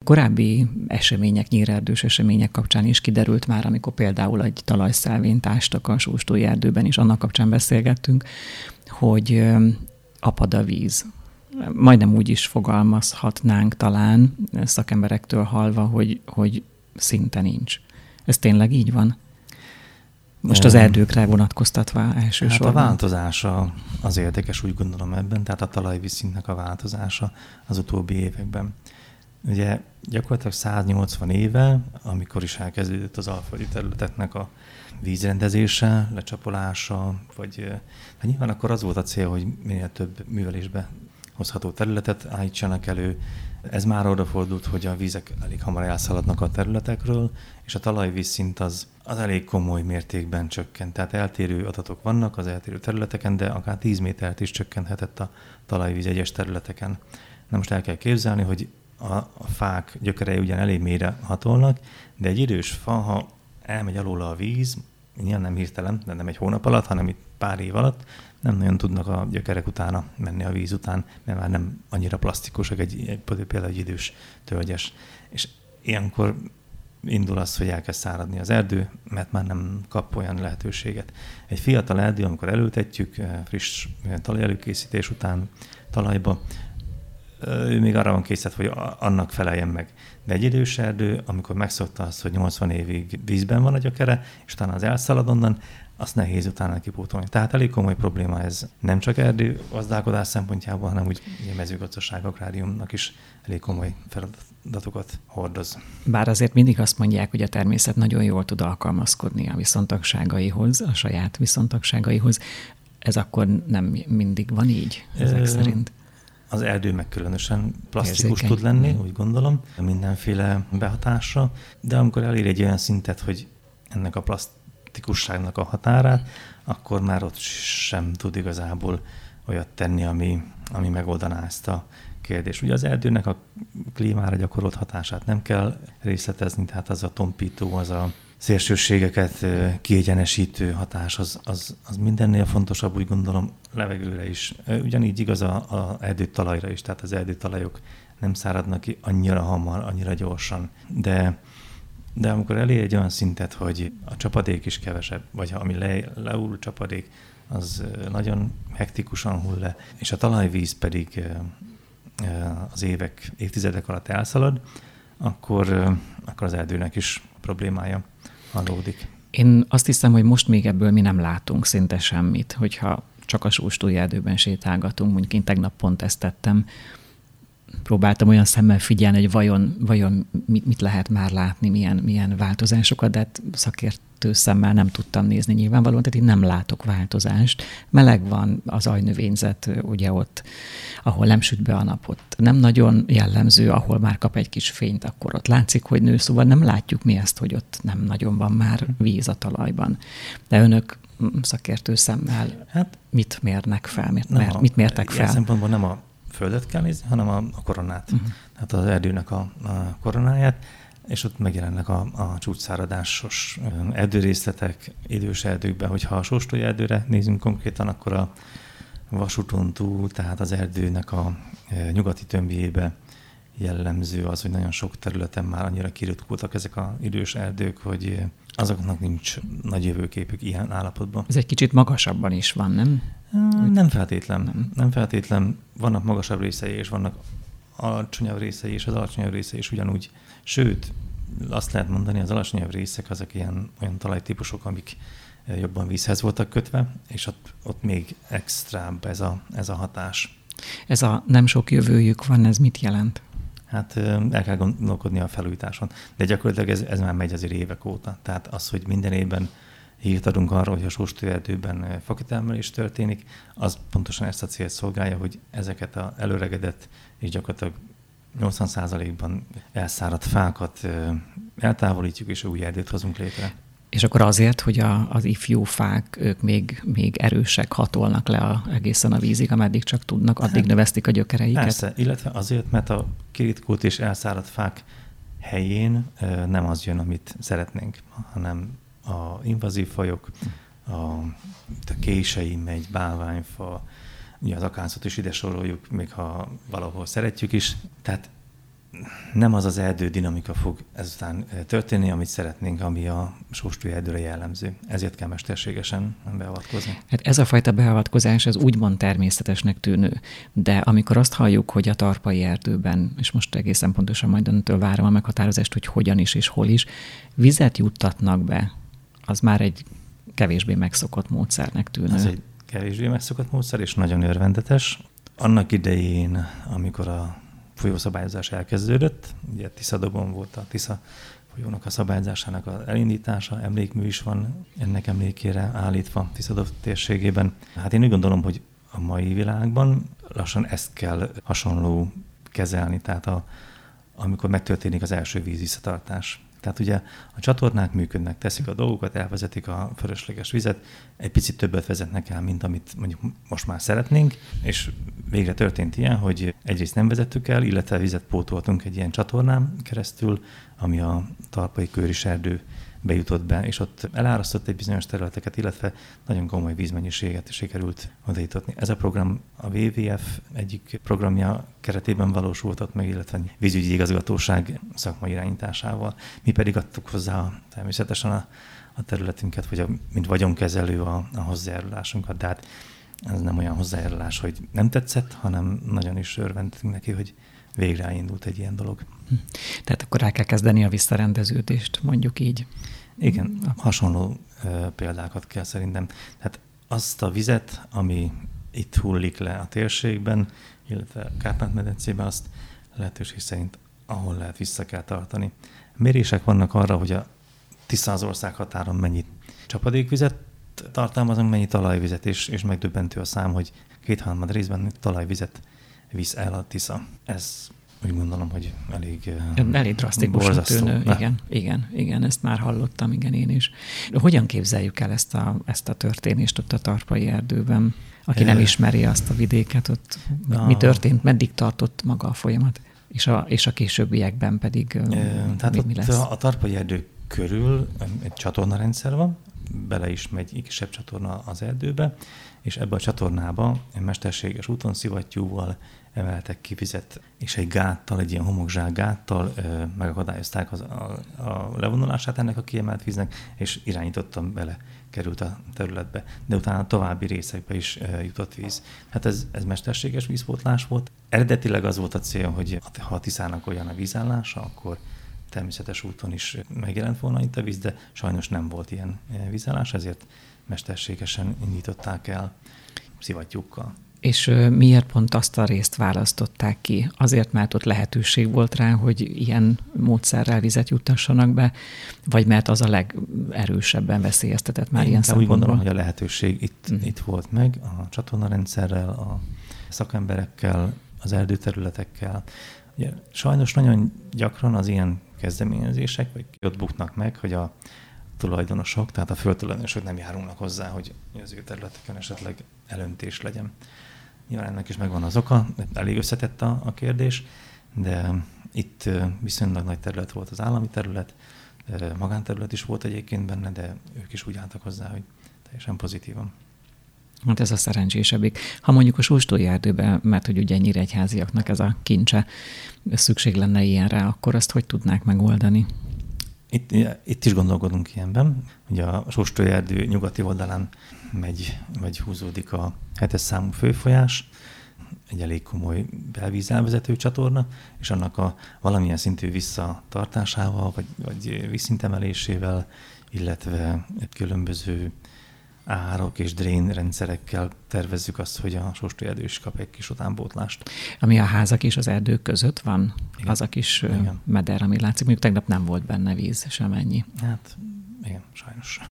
korábbi események, nyírerdős események kapcsán is kiderült már, amikor például egy talajszelvényt ástak a Sóstói erdőben, és annak kapcsán beszélgettünk, hogy apad a víz. Majdnem úgy is fogalmazhatnánk talán szakemberektől hallva, hogy szinte nincs. Ez tényleg így van? Most az erdőkre vonatkoztatva elsősorban. Hát a változása az érdekes, úgy gondolom ebben, tehát a talajvízszintnek a változása az utóbbi években. Ugye gyakorlatilag 180 éve, amikor is elkezdődött az alföldi területeknek a vízrendezése, lecsapolása, vagy hát nyilván akkor az volt a cél, hogy minél több művelésbe hozható területet állítsanak elő. Ez már odafordult, hogy a vízek elég hamar elszaladnak a területekről, és a talajvízszint az elég komoly mértékben csökkent. Tehát eltérő adatok vannak az eltérő területeken, de akár 10 métert is csökkenthetett a talajvíz egyes területeken. Na most el kell képzelni, hogy a fák gyökerei ugyan elég mélyre hatolnak, de egy idős fa, ha elmegy alóla a víz, nyilván nem hirtelen, de nem egy hónap alatt, hanem itt pár év alatt, nem nagyon tudnak a gyökerek utána menni a víz után, mert már nem annyira plastikusak, például egy idős tölgyes. És ilyenkor indul az, hogy elkezd száradni az erdő, mert már nem kap olyan lehetőséget. Egy fiatal erdő, amikor elültetjük friss talajelőkészítés után talajba, ő még arra van készített, hogy annak feleljen meg. De egy idős erdő, amikor megszokta azt, hogy 80 évig vízben van a gyökere, és utána az elszalad onnan, azt nehéz utána kipótolni. Tehát elég komoly probléma ez nem csak erdőgazdálkodás szempontjából, hanem úgy a mezőgazdaság agráriumnak is elég komoly feladatokat hordoz. Bár azért mindig azt mondják, hogy a természet nagyon jól tud alkalmazkodni a viszontagságaihoz, a saját viszontagságaihoz. Ez akkor nem mindig van így, ezek szerint? Az erdő meg különösen plastikus tud lenni, úgy gondolom, mindenféle behatásra, de amikor elér egy olyan szintet, hogy ennek a plastikusságnak a határát, akkor már ott sem tud igazából olyat tenni, ami megoldaná ezt a kérdést. Ugye az erdőnek a klímára gyakorolt hatását nem kell részletezni, tehát az a tompító, az a szélsőségeket kiegyenesítő hatás, az mindennél fontosabb, úgy gondolom, levegőre is. Ugyanígy igaz az erdőtalajra is, tehát az erdőtalajok nem száradnak ki annyira hamar, annyira gyorsan, de amikor elér egy olyan szintet, hogy a csapadék is kevesebb, vagy ami leúl csapadék, az nagyon hektikusan hull le, és a talajvíz pedig az évtizedek alatt elszalad, akkor az erdőnek is problémája adódik. Én azt hiszem, hogy most még ebből mi nem látunk szinte semmit, hogyha csak a Sóstói erdőben sétálgatunk, mondjuk én tegnap pont ezt tettem, próbáltam olyan szemmel figyelni, hogy vajon mit lehet már látni, milyen változásokat, de hát szakértő szemmel nem tudtam nézni nyilvánvalóan, tehát én nem látok változást. Meleg van az ajnövényzet, ugye ott, ahol nem süt be a napot. Nem nagyon jellemző, ahol már kap egy kis fényt, akkor ott látszik, hogy nő, szóval nem látjuk mi ezt, hogy ott nem nagyon van már víz a talajban. De önök szakértő szemmel mit mérnek fel? Mit mértek fel? Ilyen szempontból nem a földet kell nézni, hanem a koronát. Tehát az erdőnek a koronáját, és ott megjelennek a csúcsszáradásos erdőrészletek idős erdőkben. Hogyha a Sóstói erdőre nézünk konkrétan, akkor a vasúton túl, tehát az erdőnek a nyugati tömbjébe jellemző az, hogy nagyon sok területen már annyira kiritkultak ezek az idős erdők, hogy azoknak nincs nagy jövőképük ilyen állapotban. Ez egy kicsit magasabban is van, nem? Nem feltétlen. Nem feltétlen. Vannak magasabb részei, és vannak alacsonyabb részei, és az alacsonyabb részei is ugyanúgy. Sőt, azt lehet mondani, az alacsonyabb részek azok olyan talajtípusok, amik jobban vízhez voltak kötve, és ott még extrább ez a hatás. Ez a nem sok jövőjük van, ez mit jelent? Hát el kell gondolkodni a felújításon. De gyakorlatilag ez már megy azért évek óta. Tehát az, hogy minden évben hírt adunk arról, hogy a Sóstói erdőben fakitermelés történik, az pontosan ezt a célt szolgálja, hogy ezeket az előregedett és gyakorlatilag 80%-ban elszáradt fákat eltávolítjuk, és új erdőt hozunk létre. És akkor azért, hogy az ifjú fák, ők még erősek, hatolnak le egészen a vízig, ameddig csak tudnak, addig növesztik a gyökereiket? Persze, illetve azért, mert a kiritkult és elszáradt fák helyén nem az jön, amit szeretnénk, hanem a invazív fajok, a kései megy, bálványfa, ugye az akácot is ide soroljuk, még ha valahol szeretjük is. Tehát nem az az erdő dinamika fog ezután történni, amit szeretnénk, ami a sóstúi erdőre jellemző. Ezért kell mesterségesen beavatkozni. Hát ez a fajta beavatkozás, ez úgymond természetesnek tűnő, de amikor azt halljuk, hogy a tarpai erdőben, és most egészen pontosan majd öntől várom a meghatározást, hogy hogyan is és hol is, vizet juttatnak be, az már egy kevésbé megszokott módszernek tűnő. Ez egy kevésbé megszokott módszer, és nagyon örvendetes. Annak idején, amikor a folyószabályozás elkezdődött, ugye Tiszadobon volt a Tisza folyónak a szabályozásának az elindítása, emlékmű is van ennek emlékére állítva Tiszadob térségében. Hát én úgy gondolom, hogy a mai világban lassan ezt kell hasonló kezelni, tehát amikor megtörténik az első vízvisszatartás. Tehát ugye a csatornák működnek, teszik a dolgokat, elvezetik a fölösleges vizet, egy picit többet vezetnek el, mint amit mondjuk most már szeretnénk, és végre történt ilyen, hogy egyrészt nem vezettük el, illetve vizet pótoltunk egy ilyen csatornán keresztül, ami a tarpai Kőris erdő bejutott be, és ott elárasztott egy bizonyos területeket, illetve nagyon komoly vízmennyiséget sikerült odajutatni. Ez a program a WWF egyik programja keretében valósult ott meg, illetve vízügyi igazgatóság szakmai irányításával. Mi pedig adtuk hozzá természetesen a területünket, vagy mint vagyonkezelő a hozzájárulásunkat, de hát ez nem olyan hozzájárulás, hogy nem tetszett, hanem nagyon is örvendtünk neki, hogy végre elindult egy ilyen dolog. Tehát akkor el kell kezdeni a visszarendeződést, mondjuk így. Igen, hasonló példákat kell szerintem. Tehát azt a vizet, ami itt hullik le a térségben, illetve a Kárpát-medencében, azt lehetőség szerint ahol lehet vissza kell tartani. Mérések vannak arra, hogy a Tisza az ország határon mennyi csapadékvizet tartalmazunk, mennyi talajvizet, és megdöbbentő a szám, hogy 2/3 részben talajvizet visz el a Tisza. Ez úgy gondolom, hogy elég drasztikusan tűnő. Igen, ezt már hallottam, igen, én is. Hogyan képzeljük el ezt a történést ott a tarpai erdőben? Aki nem ismeri azt a vidéket, ott mi történt, meddig tartott maga a folyamat, és a későbbiekben pedig tehát mi lesz? A tarpai erdő körül egy csatornarendszer van, bele is megy egy kisebb csatorna az erdőbe, és ebbe a csatornába egy mesterséges úton szivattyúval emeltek ki vizet, és egy gáttal, egy ilyen homokzsák gáttal megakadályozták a levonulását ennek a kiemelt víznek, és irányítottan bele került a területbe, de utána további részekbe is jutott víz. Hát ez mesterséges vízpótlás volt. Eredetileg az volt a cél, hogy ha a Tiszának olyan a vízállása, akkor természetes úton is megjelent volna itt a víz, de sajnos nem volt ilyen vízállás, ezért mesterségesen indították el szivattyúkkal. És miért pont azt a részt választották ki? Azért, mert ott lehetőség volt rá, hogy ilyen módszerrel vizet juttassanak be, vagy mert az a legerősebben veszélyeztetett már ilyen szempontból? Úgy gondolom, hogy a lehetőség itt volt meg, a csatornarendszerrel, a szakemberekkel, az erdőterületekkel. Ugye, sajnos nagyon gyakran az ilyen kezdeményezések, vagy ott buknak meg, hogy a tulajdonosok, tehát a földtulajdonosok nem járulnak hozzá, hogy az ő területeken esetleg elöntés legyen. Nyilván ennek is megvan az oka, elég összetett a kérdés, de itt viszonylag nagy terület volt az állami terület, magánterület is volt egyébként benne, de ők is úgy álltak hozzá, hogy teljesen pozitívan. Hát ez a szerencsésebbik. Ha mondjuk a sóstói erdőben, mert hogy ugye nyíregyháziaknak ez a kincse, szükség lenne ilyenre, akkor azt hogy tudnák megoldani? Itt is gondolkodunk ilyenben. Ugye a sóstói erdő nyugati oldalán megy, vagy húzódik a 7-es számú főfolyás, egy elég komoly belvízelvezető csatorna, és annak a valamilyen szintű visszatartásával, vagy vízszintemelésével, illetve különböző árok és drén rendszerekkel tervezzük azt, hogy a sóstói erdő is kap egy kis utánpótlást. Ami a házak és az erdők között van? Igen. Az a kis meder, ami látszik. Mondjuk tegnap nem volt benne víz, semennyi. Hát igen, sajnos.